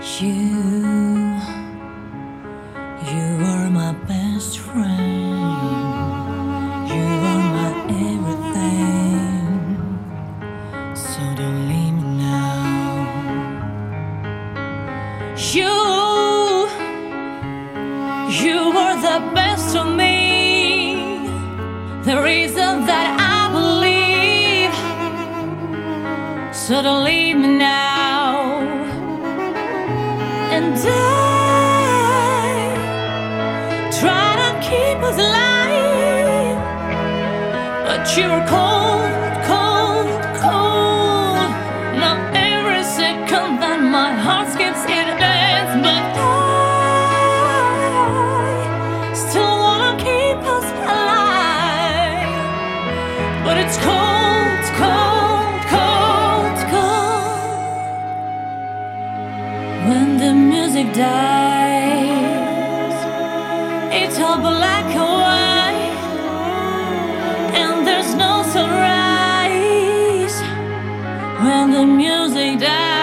You, you are my best friend. You are my everything. So don't leave me now. You are the best of me. The reason that I believe. So don't leave me now. And I try to keep us alive, but you're cold, cold, cold. Now every second that my heart skips it ends, but I still wanna keep us alive. But it's cold, cold, cold, cold. When the music dies, it's all black and white, and there's no sunrise. When the music dies.